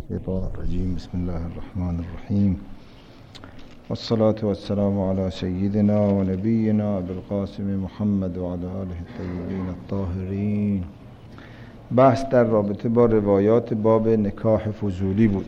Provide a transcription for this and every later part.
الشيطان الرجيم. بسم الله الرحمن الرحيم، والصلاة والسلام على سيدنا ونبينا بالقاسم محمد وعلى آله الطيبين الطاهرين. بحث در رابطه با روایات باب نکاح فضولی بود.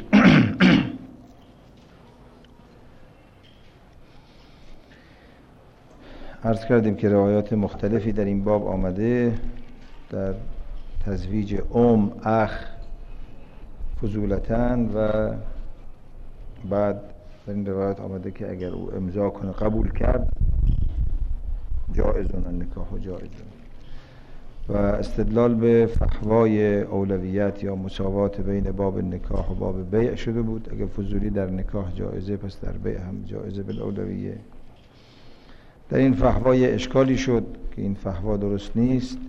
عرض کردیم که روایات مختلفی در این باب آمده، در تزویج اخ فضولتن، و بعد در این روایات آمده که اگر او امضا کنه قبول کرد جایزون النکاح و جایزون، و استدلال به فحوای اولویت یا مساوات بین باب نکاح و باب بیع شده بود. اگر فضولی در نکاح جایزه، پس در بیع هم جایزه بالاولویه. در این فحوای اشکالی شد که این فحوا درست نیست،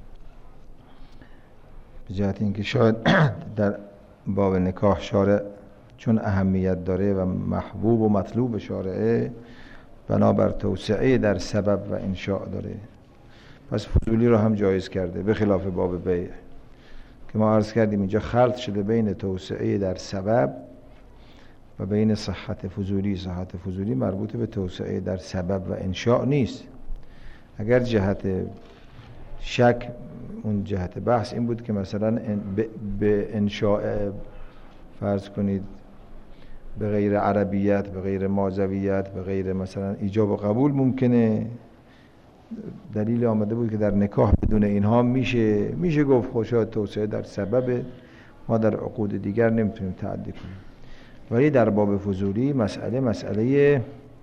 به جهت اینکه شاید در باب نکاح شارع چون اهمیت داره و محبوب و مطلوب شارعه، بنابر توسعه در سبب و انشاء داره، پس فضولی رو هم جایز کرده، به خلاف باب بیع که ما عرض کردیم اینجا خلط شده بین توسعه در سبب و بین صحت فضولی. صحت فضولی مربوط به توسعه در سبب و انشاء نیست. اگر جهت شک، اون جهت بحث این بود که مثلا به انشاء فرض کنید به غیر عربیت، به غیر مازویت، به غیر مثلا ایجاب و قبول ممکنه. دلیل آمده بود که در نکاح بدون اینها میشه گفت خوشا توسعه در سبب، ما در عقود دیگر نمیتونیم تعدی کنیم. ولی در باب فضولی مسئله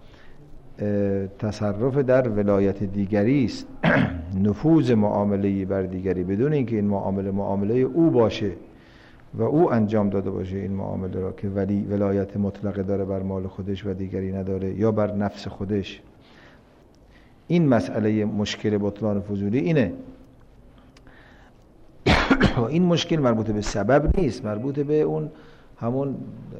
تصرف در ولایت دیگری است. نفوذ معامله‌ای بر دیگری بدون اینکه این معامله او باشه و او انجام داده باشه این معامله را، که ولی ولایت مطلقه داره بر مال خودش و دیگری نداره، یا بر نفس خودش. این مسئله مشکل بطلان فضولی اینه. و این مشکل مربوط به سبب نیست، مربوط به اون همون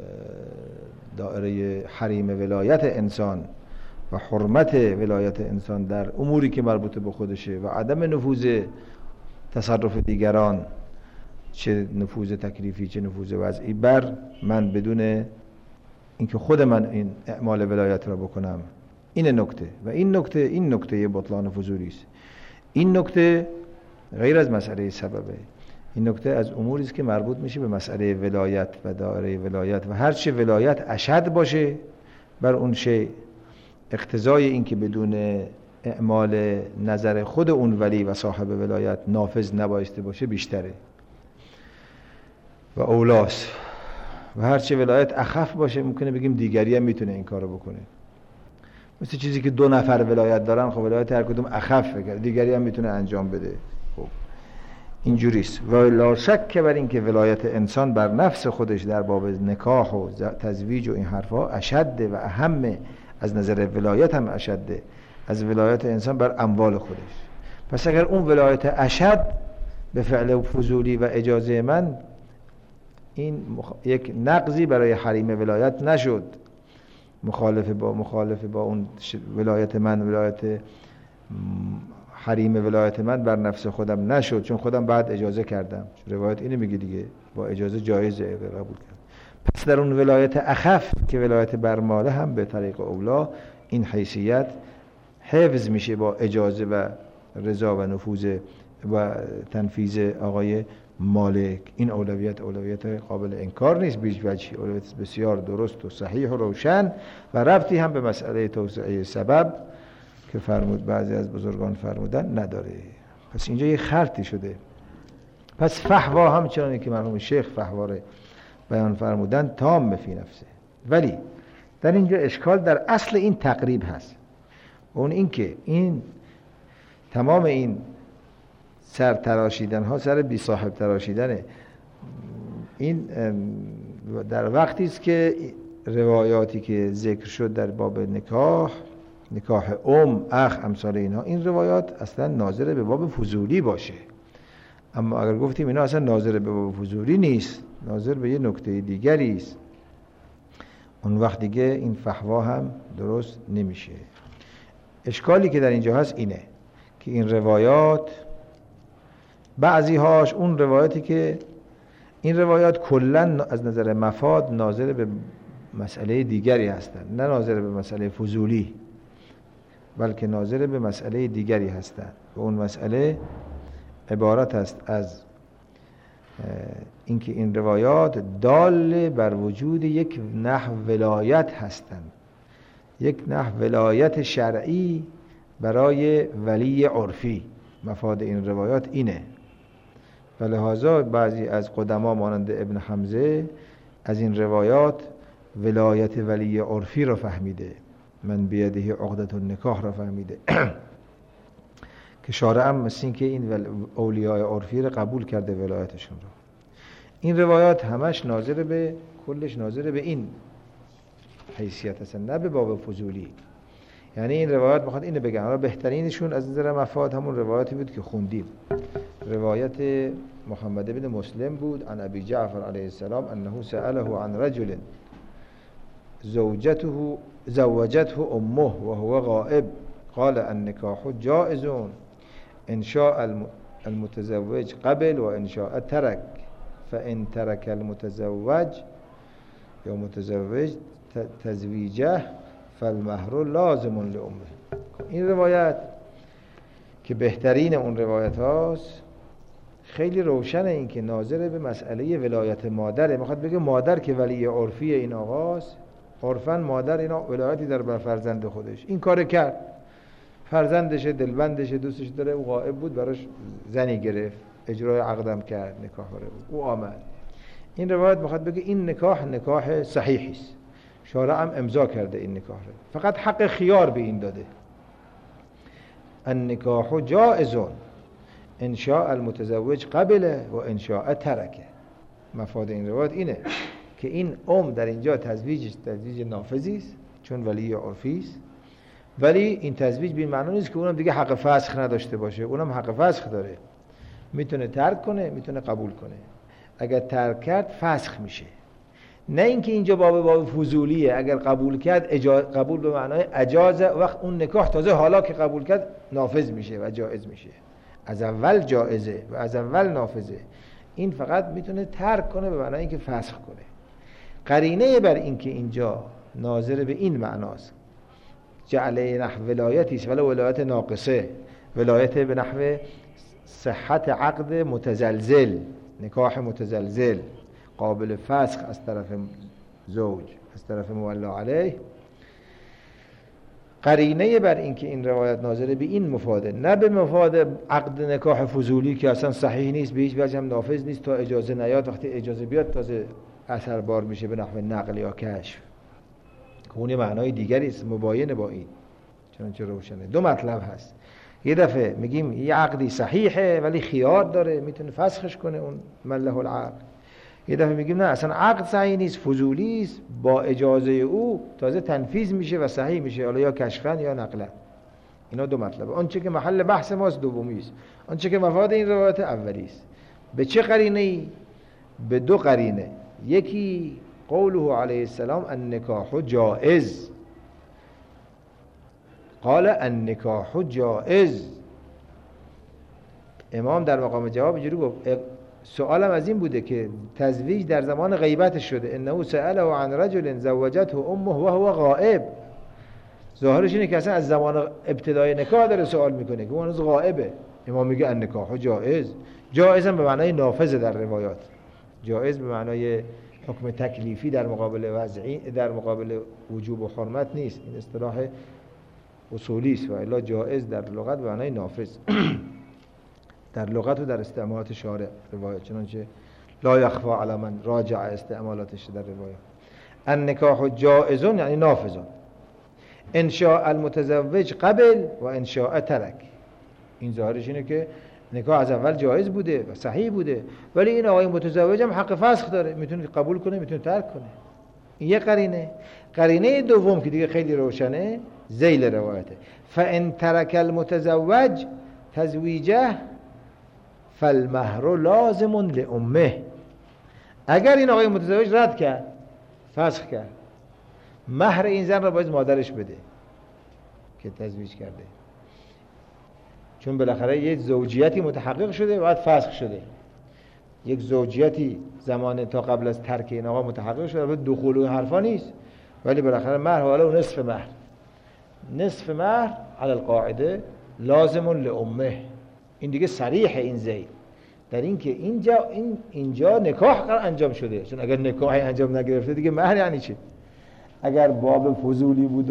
دائره حریم ولایت انسان و حرمت ولایت انسان در اموری که مربوط به خودشه و عدم نفوذ تصرف دیگران، چه نفوذ تکلیفی چه نفوذ وضعی، بر من بدون اینکه خود من این اعمال ولایت را بکنم. این نکته، و این نکته بطلان فضولی است. این نکته غیر از مسئله سببه. این نکته از اموری است که مربوط میشه به مسئله ولایت و دائره ولایت، و هر چه ولایت اشد باشه بر اون شی، اقتضای این که بدون اعمال نظر خود اون ولی و صاحب ولایت نافذ نبایسته باشه بیشتره و اولاست. و هر چه ولایت اخف باشه ممکنه بگیم دیگری هم میتونه این کارو بکنه. مثل چیزی که 2 نفر ولایت دارن، خب ولایت هر کدوم اخف بگه، دیگری هم میتونه انجام بده. خب اینجوریست. و لا شک که بر این که ولایت انسان بر نفس خودش در باب نکاح و تزویج و این حرفا اشده و اهم، از نظر ولایت هم اشده از ولایت انسان بر اموال خودش. پس اگر اون ولایت اشد به فعل فضولی و اجازه من، این یک نقضی برای حریم ولایت نشد، مخالف با اون ولایت من، ولایت حریم ولایت من بر نفس خودم نشد، چون خودم بعد اجازه کردم. روایت اینو میگه دیگه، با اجازه جایزه قبول کرد. پس در اون ولایت اخف که ولایت برماله هم به طریق اولا این حیثیت حفظ میشه با اجازه و رضا و نفوذ و تنفیذ آقای مالک. این اولویت قابل انکار نیست، بیش وجهی اولویت بسیار درست و صحیح و روشن، و ربطی هم به مسئله توسعه سبب که بعضی از بزرگان فرمودن نداره. پس اینجا یه خلطی شده. پس فحوا همچنانی که مرحوم شیخ فحوا رو بیان فرمودن تام فی نفسه، ولی در اینجا اشکال در اصل این تقریب هست. اون این که این تمام این سر تراشیدن ها، سر بی صاحب تراشیدنه. این در وقتی است که روایاتی که ذکر شد در باب نکاح اخ امثال اینها، این روایات اصلا ناظر به باب فضولی باشه. اما اگر گفتیم اینا اصلا ناظر به باب فضولی نیست، ناظر به یه نکته دیگری است، اون وقت دیگه این فحوا هم درست نمیشه. اشکالی که در اینجا هست اینه که این روایات بعضی هاش، اون روایاتی که این روایات کلا از نظر مفاد ناظر به مسئله دیگری هستند، نه ناظر به مسئله فضولی، بلکه ناظر به مسئله دیگری هستند و اون مسئله عبارت است از اینکه این روایات دال بر وجود یک نحو ولایت هستند، یک نحو ولایت شرعی برای ولی عرفی. مفاد این روایات اینه و لذا بعضی از قدما مانند ابن حمزه از این روایات ولایت ولی عرفی را فهمیده، من بیده عقدة النکاح را فهمیده که شارع هم مثل این که این اولیای عرفی را قبول کرده ولایتشون را. این روایات همش ناظر به کلش ناظر به این حیثیت هستن، نه به باب فضولی. یعنی این روایات میخواد اینو بگن. حالا بهترینشون از نظر مفاد همون روایاتی بود که خوندیم، روایت محمد بن مسلم بود عن ابی جعفر علیه السلام انه سأله عن رجل زوجته امه وهو غائب قال النکاح جائز ان شاء المتزوج قبل و ان شاء ترک فان ترک المتزوج یا متزوج تزویجه فالمهر لازم لامه. این روایت که بهترین اون روایت هاست خیلی روشنه، این که ناظر به مسئله ولایت مادره. میخواد بگه مادر که ولی عرفی این آقاست، عرفاً مادر اینا ولایتی در بر فرزند خودش، این کار کرد، فرزندشه، دلبندشه، دوستش داره، او غائب بود، براش زنی گرفت، اجرای عقدم کرد، نکاح رو او آمد. این روایت میخواد بگه این نکاح صحیحی است، شارع هم امضا کرده این نکاح رو، فقط حق خیار به این داده. النکاح جائز ان شاء المتزوج قبل و ان شاء ترک. مفاد این روایت اینه که این در اینجا تزویج نافذی است چون ولی عرفی است، ولی این تزویج به این معنی نیست که اونم دیگه حق فسخ نداشته باشه، اونم حق فسخ داره، میتونه ترک کنه، میتونه قبول کنه. اگر ترک کرد فسخ میشه، نه اینکه اینجا باب فضولیه. اگر قبول کرد قبول به معنای اجازه، وقت اون نکاح تازه حالا که قبول کرد نافذ میشه و جایز میشه. از اول جایزه و از اول نافذه. این فقط میتونه ترک کنه به معنای اینکه فسخ کنه. قرینه بر اینکه اینجا ناظر به این معناست، جعل نحو ولایتی است، ولی ولایت ناقصه، ولایت به نحو صحت عقد متزلزل، نکاح متزلزل قابل فسخ از طرف زوج، از طرف مولا علیه. قرینه بر این که این روایت ناظر به این مفاده، نه به مفاد عقد نکاح فضولی که اصلا صحیح نیست، به هیچ وجه هم نافذ نیست تا اجازه نیاد. وقتی اجازه بیاد تازه اثر بار میشه به نحو نقل یا کشف، که اون معنای دیگری است مباین با این. چنانچه روشنه دو مطلب هست. یه دفعه میگیم یه عقدی صحیحه ولی خیار داره، میتونه فسخش کنه اون من له العقد. یه دفعه میگیم نه اصلا عقد صحیح نیست، فضولی است، با اجازه او تازه تنفیذ میشه و صحیح میشه، حالا یا کشفن یا نقلن. اینا دو مطلبه. آنچه که محل بحث ماست دومی است، آنچه که مفاد این روایت اولی است. به چه قرینه‌ای؟ به دو قرینه. یکی قوله علیه السلام النکاح جائز، قال النکاح جائز. امام در مقام جواب اینجوری گفت، سوالم از این بوده که تزویج در زمان غیبتش شده، انه سأله عن رجل زوجته امه وهو غائب. ظاهرش اینه که اصلا از زمان ابتدای نکاح داره سوال میکنه که اون هنوز غائبه. امام میگه النکاح جائز. جائز هم به معنای نافذ در روایات، جائز به معنای حکم تکلیفی در مقابل وضعی، در مقابل وجوب و حرمت نیست. این اصطلاح اصولی است و الا جائز در لغت به معنای نافذ در لغت و در استعمالات شارع روایت، چنانچه لا یخفی علی من راجع استعمالاتش در روایت. النکاح جائز یعنی نافذ، ان شاء المتزوج قبل و ان شاء ترک. این ظاهرش اینه که نکاح از اول جایز بوده و صحیح بوده، ولی این آقای متزوج هم حق فسخ داره، میتونه قبول کنه میتونه ترک کنه. این یه قرینه. قرینه دوم که دیگه خیلی روشنه ذیل روایته، فان ترک المتزوج تزویجه فالمهر لازم لامه. اگر این آقای متزوج رد کرد، فسخ کرد، مهر این زن را باید مادرش بده که تزویج کرده، چون بالاخره یه زوجیتی متحقق شده بعد فسخ شده. یک زوجیتی زمان تا قبل از ترک این آقا متحقق شده و دخول و حرفا نیست، ولی بالاخره مهر حالا و نصف مهر علی القاعده لازم لامه. این دیگه صریح این زید در این که اینجا نکاح انجام شده، چون اگر نکاحی انجام نگرفته دیگه مهر یعنی چی؟ اگر باب فضولی بود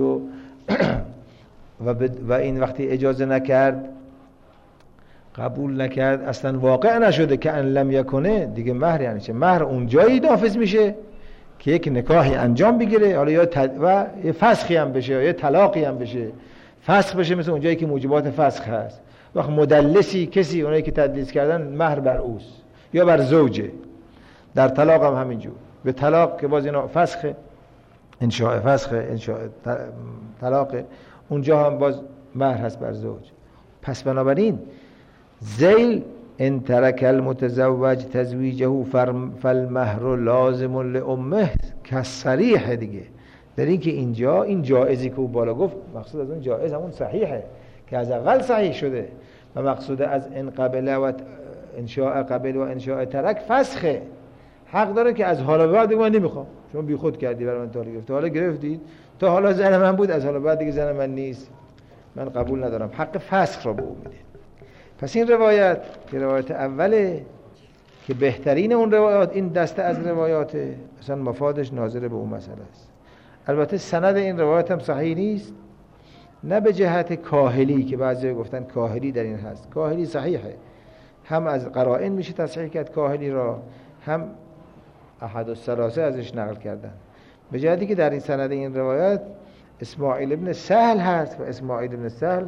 و این وقتی اجازه نکرد، قبول نکرد، اصلا واقع نشده که ان لم یکنه، دیگه مهر یعنی چه؟ مهر اونجایی نافذ میشه که یک نکاحی انجام بگیره، حالا یا و یه فسخی هم بشه یا یه طلاقی هم بشه. فسخ بشه مثل اونجایی که موجبات فسخ هست. وقت مدلسی کسی، اونایی که تدلیس کردن، مهر بر اوست یا بر زوجه. در طلاق هم همینجور، به طلاق که باز اینا فسخه، انشاء فسخه، انشاء طلاق، اونجا هم باز مهر هست بر زوج. پس بنابراین ذیل ان ترک المتزوج تزویجه فالمهر لازم لامه کصریح دیگه. در این که اینجا این جائزی که او بالا گفت، مقصود از اون جائز همون صحیحه که از اول صحیح شده و مقصود از ان قبل و انشاء قبل و انشاء ترک فسخه. حق داره که از حالا بعد من نمیخوام، شما بی خود کردی برای من طلاق گرفتی، حالا گرفتید، تا حالا زن من بود، از حالا بعد دیگه زن من نیست، من قبول ندارم، حق فسخ را به او میده. پس این روایت که روایت اوله که بهترین اون روایات، این دسته از روایاته، اصلا مفادش ناظر به اون مسئله است. البته سند این روایت هم صحیح نیست، نه به جهت کاهلی که بعضی گفتن کاهلی در این هست. کاهلی صحیحه، هم از قرائن میشه تصحیح کرد کاهلی را، هم احد الثلاثه ازش نقل کردن. به جهتی که در این سند این روایت اسماعیل ابن سهل هست و اسماعیل ابن سهل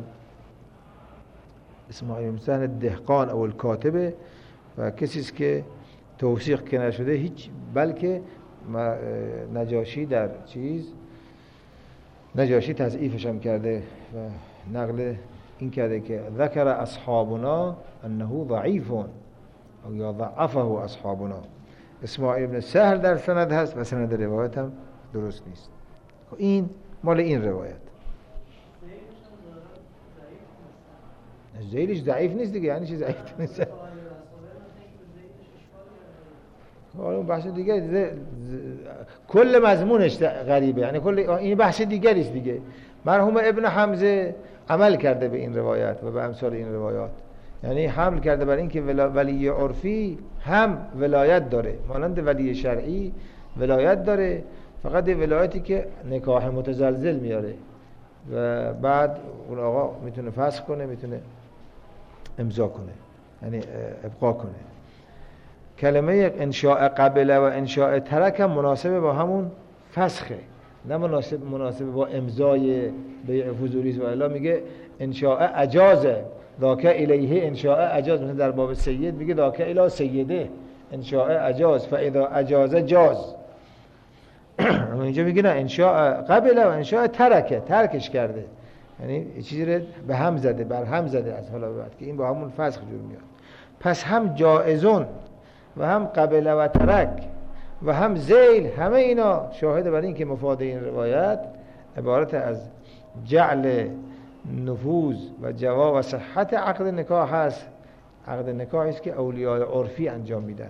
اسماعیل ابن سهل دهقان او الکاتبه و کسی است که توثیق که نشده هیچ، بلکه نجاشی در نجاشی تضعیفش هم کرده و نقل این کرده که ذکر اصحابنا انه ضعیف او یا ضعفه اصحابنا. اسماعیل ابن سهل در سند هست و سند روایت هم درست نیست. این مال این روایت. ذیلش ضعیف نیست دیگه، یعنی چی ضعیف نیست؟ اون بحث دیگه، کل مضمونش غریبه، یعنی کل این بحث دیگری است دیگه. مرحوم ابن حمزه عمل کرده به این روایت و به امثال این روایات، یعنی حمل کرده بر این که ولی عرفی هم ولایت داره، مانند ولی شرعی ولایت داره، فقط ولایتی که نکاح متزلزل میاره و بعد اون آقا میتونه فسخ کنه، میتونه امضا کنه، یعنی ابقا کنه. کلمه انشاء قبل و انشاء ترک هم مناسب با همون فسخه، نه مناسب با امضای بیع فضولی. و الا میگه انشاء اجازه ذاک الیه، انشاء اجاز، مثلا در باب سید میگه ذاک الی سیده، انشاء اجاز فاذا اجاز جاز. اینجا میگه نه، انشاء قبل و انشاء ترکش کرده، یعنی چیزی رو به هم زده، بر هم زده از حالا بعد که این با همون فسخ جور میاد. پس هم جائزون و هم قبل و ترک و هم ذیل، همه اینا شاهد بر این که مفاد این روایت عبارت از جعل نفوذ و جواز و صحت عقد نکاح هست. عقد نکاحی است که اولیاء عرفی انجام میدن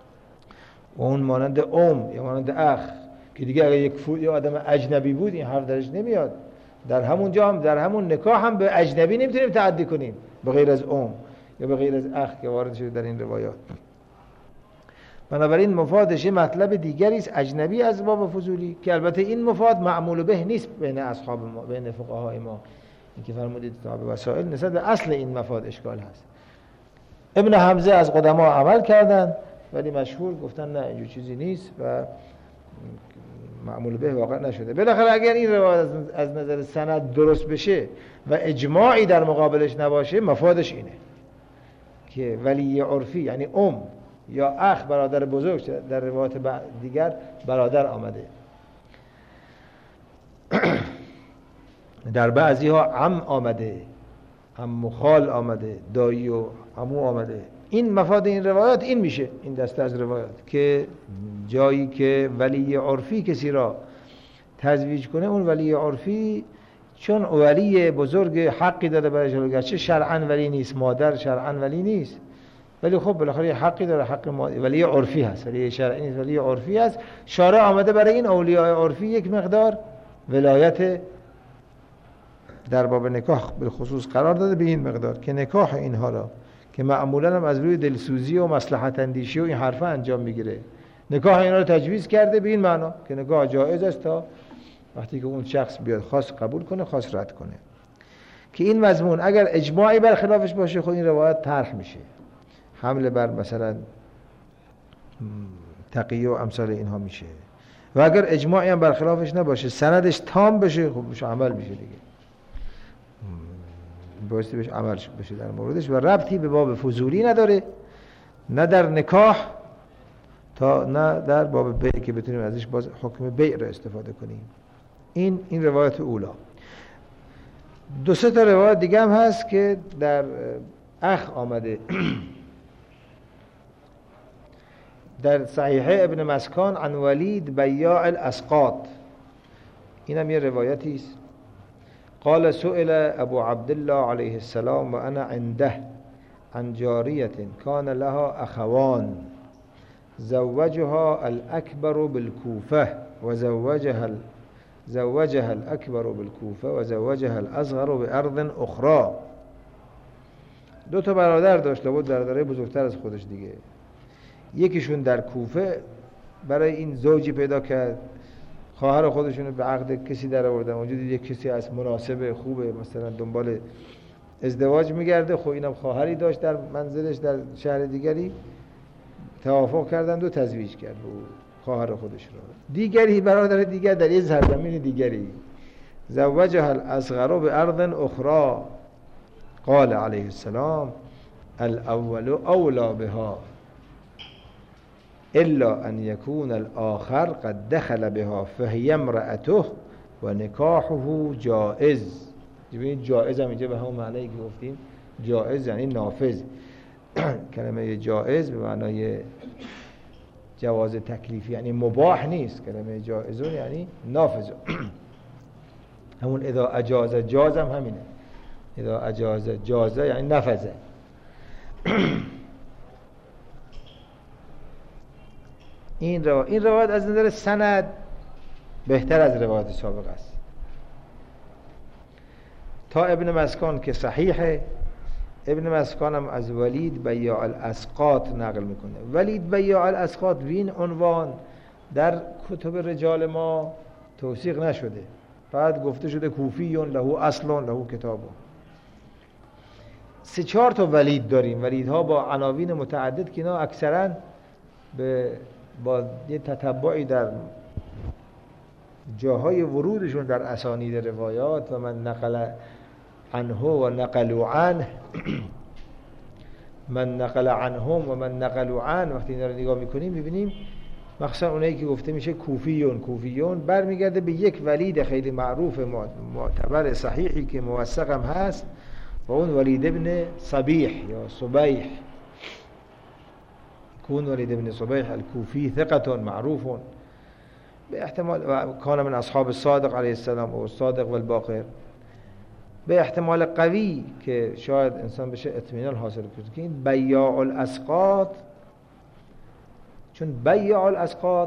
و اون مانند یا مانند اخ که دیگه اگه یک آدم اجنبی بود این حرف درش نمیاد. در همون جا هم، در همون نکاح هم به اجنبی نمیتونیم تعدی کنیم به غیر از یا به غیر از اخ که وارد شده در این روایات. بنابراین مفادش مطلب دیگری است اجنبی از باب فضولی، که البته این مفاد معمول به نیست بین اصحاب ما، بین فقهای ما. این که فرمودید کتاب وسائل نسبت به اصل این مفاد اشکال هست. ابن حمزه از قدما عمل کردن ولی مشهور گفتن نه اینجور چیزی نیست و معمول به واقع نشده. بالاخره اگر این روایت از نظر سند درست بشه و اجماعی در مقابلش نباشه، مفادش اینه که ولی عرفی یعنی یا اخ برادر بزرگ در روایت دیگر برادر آمده، در بعضی ها عم آمده، عم و خال آمده، دایی و عمو آمده. این مفاد این روایات این میشه، این دسته از روایات که جایی که ولی عرفی کسی را تزویج کنه، اون ولی عرفی چون ولی بزرگ حقی داده برایش، گرچه شرعاً ولی نیست، مادر شرعاً ولی نیست ولی خب بالاخره یه حقی داره، حق ولی عرفی هست، ولی شرعی نیست، ولی عرفی هست. شارع آمده برای این اولیاء عرفی یک مقدار ولایت در باب نکاح به خصوص قرار داده، به این مقدار که نکاح اینها را که معمولا هم از روی دلسوزی و مصلحت اندیشی و این حرفا انجام میگیره، نکاح اینا رو تجویز کرده به این معنا که نکاح جایز است تا وقتی که اون شخص بیاد خاص قبول کنه خاص رد کنه. که این مضمون اگر اجماعی بر خلافش باشه خود این روایت طرح میشه، حمله بر مثلا تقیه و امثال اینها میشه. و اگر اجماعی هم بر خلافش نباشه سندش تام بشه خب بشه عمل میشه دیگه، بایستی بهش عمل بشه در موردش و ربطی به باب فضولی نداره، نه در نکاح تا نه در باب بیع که بتونیم ازش باز حکم بیع رو استفاده کنیم. این روایت اولا. دو سه تا روایت دیگه هم هست که در اخ آمده در صحیح ابن مسکان عن ولید بیاع الاسقاط، این هم یه روایتی است. قال سئل ابو عبدالله علیه السلام و انا عنده عن جاریة كان لها اخوان زوجها الاكبر بالكوفة زوجها الاكبر بالكوفة وزوجها الاصغر بارض اخرى. دو تا برادر داشت، لابد برادرای بزرگتر از خودش دیگه. یکیشون در کوفه برای این زوجی پیدا کرد، خواهر خودشون به عقد کسی در آوردن، اونجا دید یک کسی از مناسب خوبه مثلا دنبال ازدواج میگرده، خب اینم خواهری داشت در منزلش در شهر دیگری، توافق کردند و تزویج کرد به خواهر خودش رو. دیگری برادر دیگر در یه سرزمین دیگری زوجها الاصغر بارض اخرى قال علیه السلام الاول اولی بها الا ان يكون الاخر قد دخل بها فهي امرأته و نکاحه جائز. ببینید جائز هم اینجا به همون معنی که گفتیم جائز یعنی نافذ. کلمه جائز به معنای جواز تکلیفی یعنی مباح نیست، کلمه جائزون یعنی نافذ. همون اذا اجاز جاز هم همینه، اذا اجاز جاز یعنی نفذه. این روایت از نظر سند بهتر از روایت سابق است. تا ابن مسکان که صحیحه، ابن مسکان هم از ولید بیاع الاسقاط نقل میکنه. ولید بیاع الاسقاط به این عنوان در کتب رجال ما توثیق نشده، فقط گفته شده کوفیون له اصل له کتاب. 3-4 تا ولید داریم، ولیدها با عناوین متعدد که اینا اکثرا با یه تتبعی در جاهای ورودشون در اسانید روایات و من نقل عنه و نقلوا عنه من نقل عنهم و من نقلوا عنه، وقتی اینا رو نگاه میکنیم میبینیم مخصوصا اونایی که گفته میشه کوفیون برمیگرده به یک ولید خیلی معروف معتبر صحیحی که موثق هم هست و اون ولید ابن صبیح یا صبیح، كون ولید ابن صبیح الكوفی ثقة معروف به احتمال و کان من اصحاب الصادق علیه السلام و الصادق والباقر، به احتمال قوی که شاید انسان بشه اطمینان حاصل کنه که این بیاع الاسقاط، چون بیاع الاسقاط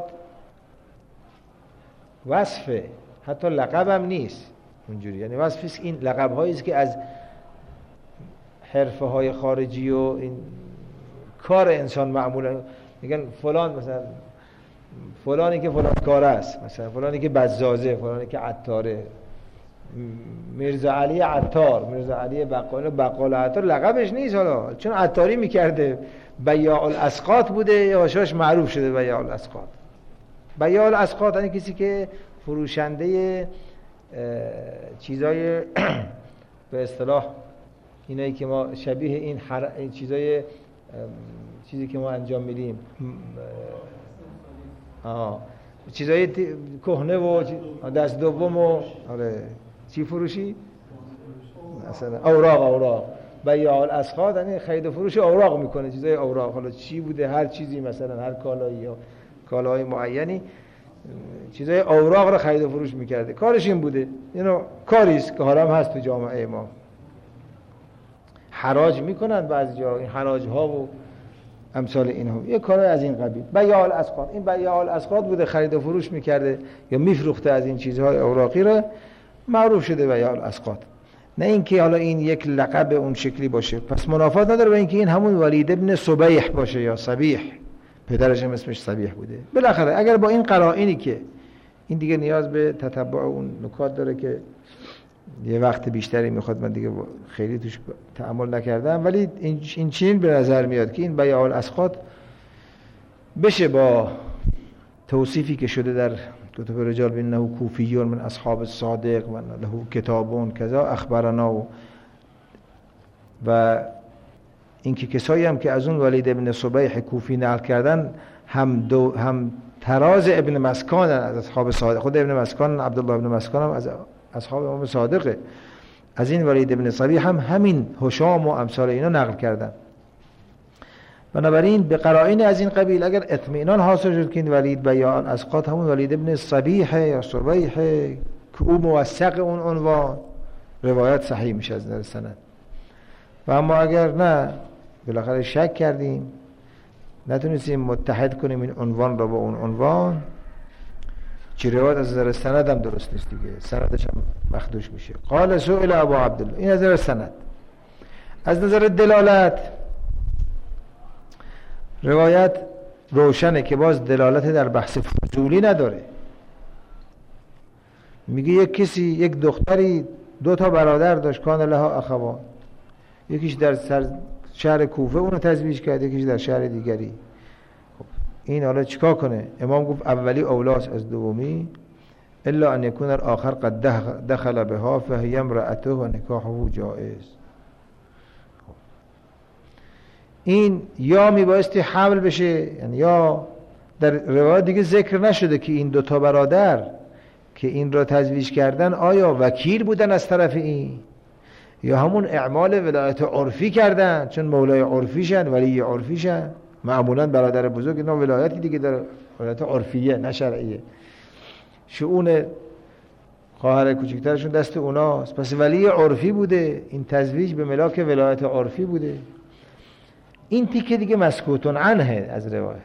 وصفه حتی لقب هم نیست اونجوری، یعنی وصفی این لقب هایی است که از حرفه های خارجی و این کار انسان معمولا میگن فلان، مثلا فلانی که فلان کار است، مثلا فلانی که بزازه، فلانی که عطاره، میرزا علی عطار، میرزا علی بقال عطار لقبش نیست، حالا چون عطاری میکرده بیاع الاسقاط بوده یواشاش معروف شده بیاع الاسقاط. بیاع الاسقاط یعنی کسی که فروشنده چیزای به اصطلاح اینایی که ما شبیه این چیزی که ما انجام میدیم چیزای کهنه و دست دوم و چی فروشی؟ مثلا اوراق بیاع الاسقاط یعنی خرید و فروش اوراق میکنه، چیزای اوراق، حالا چی بوده هر چیزی، مثلا هر کالایی یا کالاهای معینی چیزای اوراق رو خرید و فروش میکرده، کارش این بوده. اینو کاریست که حالا هم هست تو جامعه ما. حراج میکنن بعضی جا، این حراج ها و امثال اینها، یه کارای از این قبیل. بیاع الاسقاط، این بیاع الاسقاط بوده، خرید و فروش میکرده یا میفروخته از این چیزهای اوراقی را، معروف شده بیاع الاسقاط. نه اینکه حالا این یک لقب اون شکلی باشه. پس منافات نداره با اینکه این همون ولید ابن صبیح باشه یا صبیح، پدرش هم اسمش صبیح بوده. بالاخره اگر با این قرائنی که این دیگه نیاز به تتبع اون نکات داره که یه وقت بیشتری میخواد، من دیگه خیلی توش تأمل نکردم، ولی این چین به نظر میاد که این بیاع الاسقاط بشه با توصیفی که شده در کتب رجال بینه کوفیون من اصحاب الصادق و له کتابون کذا اخبرنا، و اینکه کسایی هم که از اون ولید ابن صبیح کوفی نقل کردن هم تراز ابن مسکان از اصحاب صادق، خود ابن مسکان عبدالله ابن مسکان هم از اصحاب امام صادقه. از این ولید ابن صبیح هم همین هشام و امثال اینا نقل کردن. بنابراین به قرائن از این قبیل اگر اطمینان حاصل شد که این ولید بیاع الاسقاط همون ولید ابن صبیح یا صبیح که او موثق اون عنوان، روایت صحیح میشه از نظر سند. و اما اگر نه، بالاخره شک کردیم، نتونستیم متحد کنیم این عنوان را با اون عنوان، چه روایت از نظر سند هم درست نیست دیگه، سندش هم مخدوش میشه. قال سئل ابو عبدالله، این از نظر سند. از نظر دلالت روایت روشنه که باز دلالت در بحث فضولی نداره. میگه یک دختری 2 تا برادر داشت، کان لها اخوان، یکیش در شهر کوفه اونو تزویج کرد، یکیش در شهر دیگری. خب این حالا چیکار کنه؟ امام گفت اولی اولاس از دومی، الا ان یکون الاخر قد دخل بها فهی امرأته و نکاحه جائز. این یا میبایستی حمل بشه، یعنی یا در روایت دیگه ذکر نشده که این 2 تا برادر که این را تزویج کردن آیا وکیل بودن از طرف این یا همون اعمال ولایت عرفی کردن، چون مولای عرفیشن، ولی عرفیشن. معمولا برادر بزرگ اینا ولایتی دیگه داره، ولایت عرفیه نه شرعیه، شؤون خواهر کوچکترشون دست اوناست، پس ولی عرفی بوده، این تزویج به ملاک ولایت عرفی بوده. این تیکه دیگه مسکوتون عنه از روایت.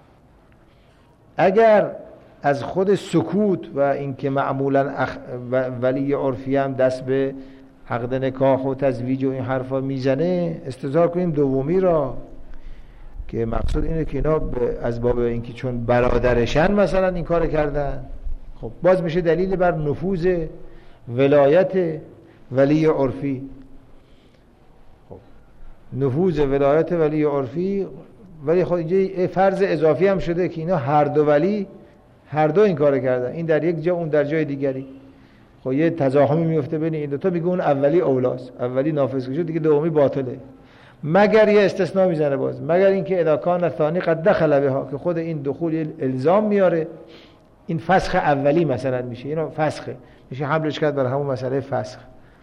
اگر از خود سکوت و اینکه معمولا ولی عرفی هم دست به عقد نکاح و تزویج و این حرفا میزنه، استظهار کنیم دومی را که مقصود اینه که اینا از باب اینکه چون برادرشن مثلا این کار کردن، خب باز میشه دلیل بر نفوذ ولایت ولی عرفی. خب نفوذ ولایت ولی عرفی، ولی خب اینجا فرض اضافی هم شده که اینا هر دو ولی هر دو این کار کردن، این در یک جا اون در جای دیگری. خب یه تزاحمی میفته بین این دو تا، میگه اون اولی اولاست، اولی نافذ شد دیگه دومی باطله. مگر یه استثناء میزنه باز، مگر اینکه اذا کان الثانی قد دخل بها، که خود این دخول الزام میاره، این فسخ اولی مثلا میشه، اینو فسخه میشه حملش کرد بر همون مسئله فسخ.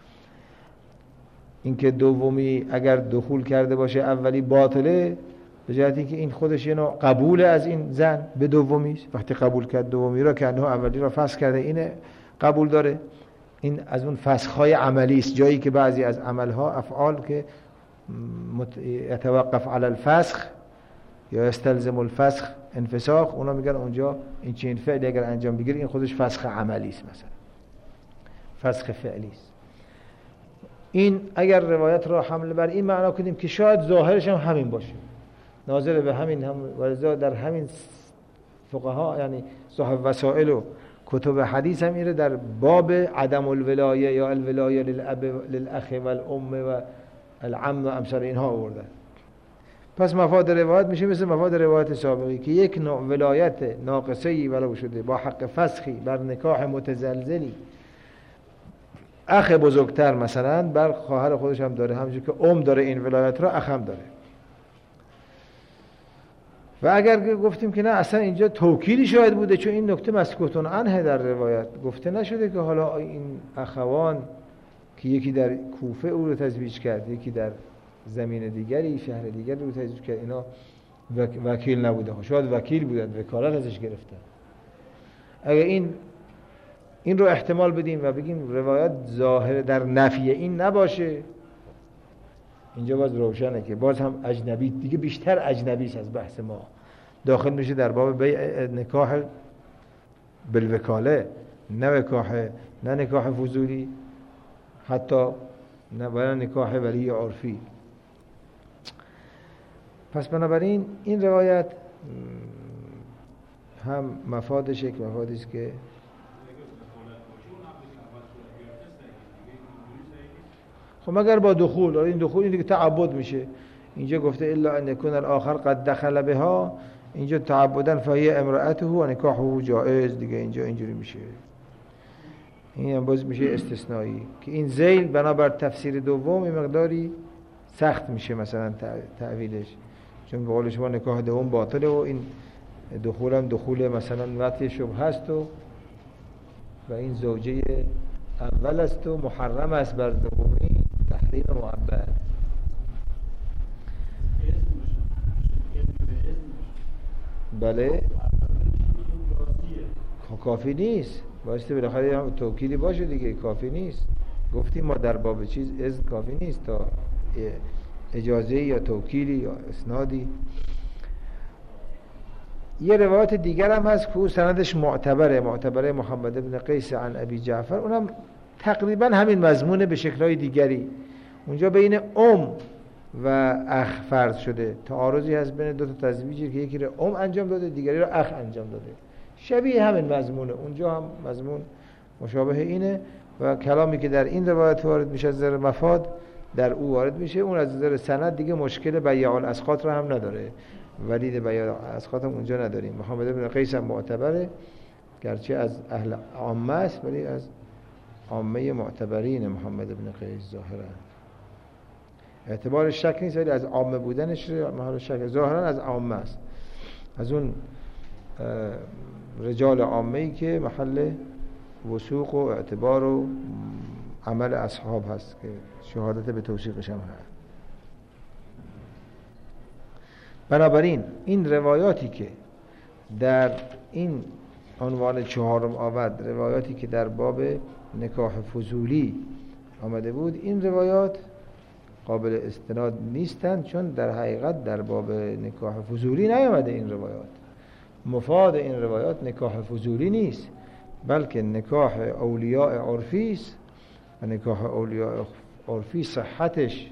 اینکه دومی اگر دخول کرده باشه اولی باطله، به جهتی که این خودش یه نوع قبول از این زن به دومی است. وقتی قبول کرد دومی را که انه اولی را فسخ کرده، اینه قبول داره. این از اون فسخ‌های عملی است، جایی که بعضی از عمل‌ها افعال که يتوقف على الفسخ یا استلزم الفسخ انفساخ، اونا میگن اونجا این چنین فعلی اگر انجام بگیره این خودش فسخ عملی است، مثلا فسخ فعلی است. این اگر روایت را حمل بر این معنا کنیم که شاید ظاهرش هم همین باشه، ناظر به همین هم، ولذا در همین فقها یعنی صاحب وسائل و کتب حدیث هم میره در باب عدم الولایه یا الولایه للاب للاخ والام و العم و امثال اینها آورده. پس مفاد روایت میشه مثل مفاد روایت سابقی که یک نوع ولایت ناقصه‌ای ولو شده با حق فسخی بر نکاح متزلزلی اخ بزرگتر مثلا بر خواهر خودش هم داره، همونجوری که داره این ولایت را اخ هم داره. و اگر گفتیم که نه اصلا اینجا توکیلی شاید بوده، چون این نکته مسکوتون عنه در روایت گفته نشده که حالا این اخوان که یکی در کوفه او رو تزویج کرد، یکی در زمین دیگری شهر دیگری رو تزویج کرد، اینا وکیل نبوده، شاید وکیل بودن وکالت ازش گرفتن. اگر این رو احتمال بدیم و بگیم روایت ظاهر در نفی این نباشه، اینجا باز روشنه که باز هم اجنبی دیگه، بیشتر اجنبی است از بحث ما، داخل میشه در باب نکاح بالوکاله، نه نکاح فضولی، حتی نه ولا نکاح ولی عرفی. پس بنابراین این روایت هم مفادش یک مفادی است که خب مگر با دخول، این دخول این دیگه تعبد میشه. اینجا گفته الا ان یکون الاخر قد دخل بها، اینجا تعبدن فهی امرأته و نکاحه جائز دیگه، اینجا اینجوری میشه. این هم باز میشه استثنایی که این ذیل بنابر تفسیر دوم این مقداری سخت میشه مثلا تعویلش، چون به قول شما نکاح دوم باطله و این دخول هم دخول مثلا وقتی شبه هست و این زوجه اول است و محرم است بر دومی، تحریم معبد. بله کافی نیست، واسه بالاخره هم توکیدی باشه دیگه، کافی نیست. گفتیم ما در باب چیز اذن کافی نیست تا اجازه یا توکیلی یا اسنادی. یه روایت دیگر هم هست که سندش معتبره محمد بن قیس عن ابی جعفر، اونم تقریبا همین مضمونه به شکل‌های دیگری. اونجا بین و اخ فرض شده، تعارضی هست بین دو تا تزویجی که یکی رو انجام داده دیگری رو اخ انجام داده، شبیه همین مضمونه. اونجا هم مضمون مشابه اینه و کلامی که در این روایت وارد میشه از نظر مفاد در او وارد میشه. اون از نظر سند دیگه مشکل بیع الاسقاط رو هم نداره، ولید بیع الاسقاط هم اونجا نداریم. محمد بن قیس هم معتبره، گرچه از اهل عامه است ولی از عامه معتبرین محمد بن قیس ظاهرا. اعتبارش شک نیست ولی از عامه بودنش محل شک، ظاهرا از عامه است، از اون رجال عامه‌ای که محل وثوق و اعتبار و عمل اصحاب هست که شهادت به توثیقش هم هست. بنابراین این روایاتی که در این عنوان چهارم آورد، روایاتی که در باب نکاح فضولی آمده بود، این روایات قابل استناد نیستند، چون در حقیقت در باب نکاح فضولی نیامده. این روایات مفاد این روایات نکاح فضولی نیست، بلکه نکاح اولیاء عرفی است و نکاح اولیاء عرفی صحتش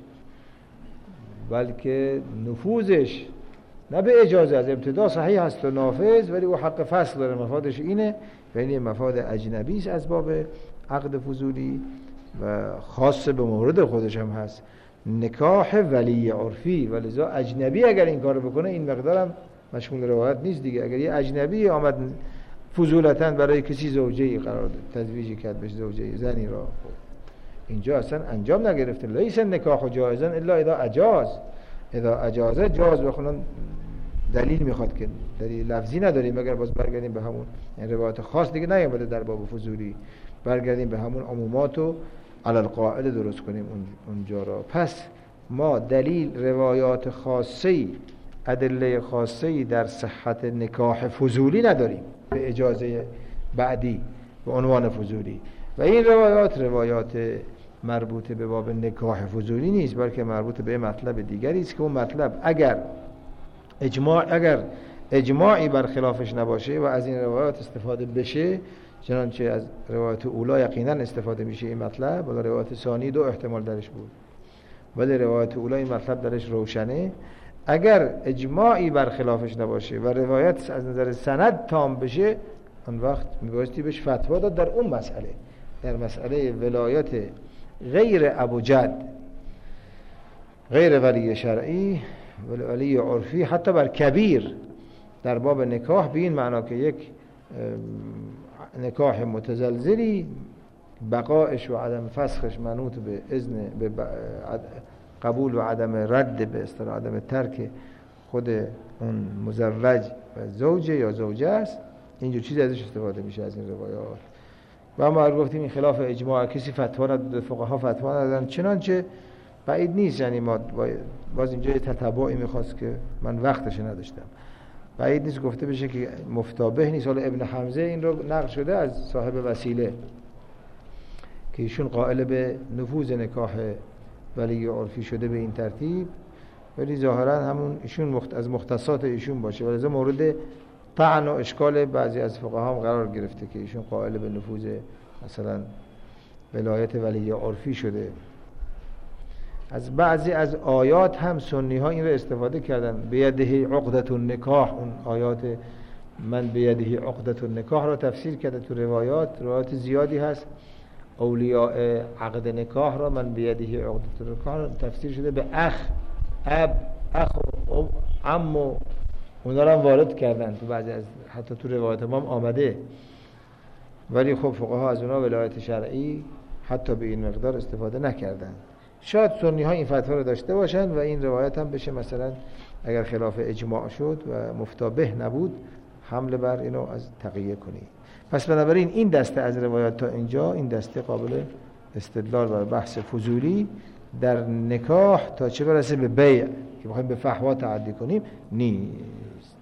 بلکه نفوذش نه به اجازه، از ابتدا صحیح هست و نافذ، ولی او حق فصل داره. مفادش اینه و این مفاد اجنبی است از باب عقد فضولی و خاص به مورد خودش هم هست، نکاح ولی عرفی. ولذا اجنبی اگر این کارو بکنه این مقدارم مشمول روایت نیست دیگه. اگر یه اجنبی آمد فضولتاً برای کسی زوجه‌ای قرار تزویجی کرد بهش، زوجه زنی را، اینجا اصلا انجام نگرفته. لیس نکاح جائزا الا اذا اجاز جاز. بخونن دلیل میخواد که دلیل لفظی نداریم، مگر باز برگردیم به همون این روایت خاص دیگه نیامده در باب فضولی، برگردیم به همون عمومات و علی القاعده درست کنیم اونجا را. پس ما دلیل روایات خاصی، ادله خاصی در صحت نکاح فضولی نداریم به اجازه بعدی به عنوان فضولی، و این روایات مربوط به باب نکاح فضولی نیست، بلکه مربوط به مطلب دیگری است که اون مطلب اگر اجماعی برخلافش نباشه و از این روایات استفاده بشه، چنانچه از روایت اولا یقینا استفاده میشه این مطلب، ولی روایت ثانی دو احتمال درش بود، ولی روایت اولا این مطلب درش روشنه. اگر اجماعی برخلافش نباشه و روایت از نظر سند تام بشه، اون وقت میبایستی بهش فتوا داد در اون مسئله، در مسئله ولایت غیر ابوجد، غیر ولی شرعی ولی عرفی، حتی بر کبیر در باب نکاح، به این معنا که یک نکاح متزلزلی بقایش و عدم فسخش منوط به اذن، به قبول و عدم رد، به اصطلاح عدم ترک خود اون مزوج و زوجه یا زوجه است. اینجور چیز ازش استفاده میشه از این روایات. و ما گفتیم این خلاف اجماع، کسی فتوا نداده، فقها فتوا ندادن، چنانچه بعید نیست. یعنی ما باز اینجا یه تتبعی میخواست که من وقتش نداشتم، بعید نیست گفته بشه که مفتابه نیست. حالا ابن حمزه این رو نقل شده از صاحب وسیله که ایشون قائل به نفوذ نکاح ولی عرفی شده به این ترتیب، ولی ظاهرا همون ایشون از مختصات ایشون باشه، ولی از مورد طعن و اشکال بعضی از فقها هم قرار گرفته که ایشون قائل به نفوذ مثلا ولایت ولی عرفی شده. از بعضی از آیات هم سنی ها این رو استفاده کردن، بیده عقدة النکاح، اون آیات من بیده عقدة النکاح را تفسیر کرده تو روایات زیادی هست. اولیاء عقد نکاح را من بیده عقدة النکاح را تفسیر شده به اخ، اب، اخ و عم و اونا را هم وارد کردن تو بعضی از حتی تو روایات ما هم آمده، ولی خب فقها از اونا ولایت شرعی حتی به این مقدار استفاده نکردن. شاید سنی ها این فتوا رو داشته باشن و این روایت هم بشه مثلا اگر خلاف اجماع شد و مفتابه نبود حمله بر اینو از تقیه کنی. پس بنابراین این دسته از روایات تا اینجا، این دسته قابل استدلال بر بحث فضولی در نکاح تا چه برسه به بیع که بخوایم به فحوا تعدی کنیم نیست.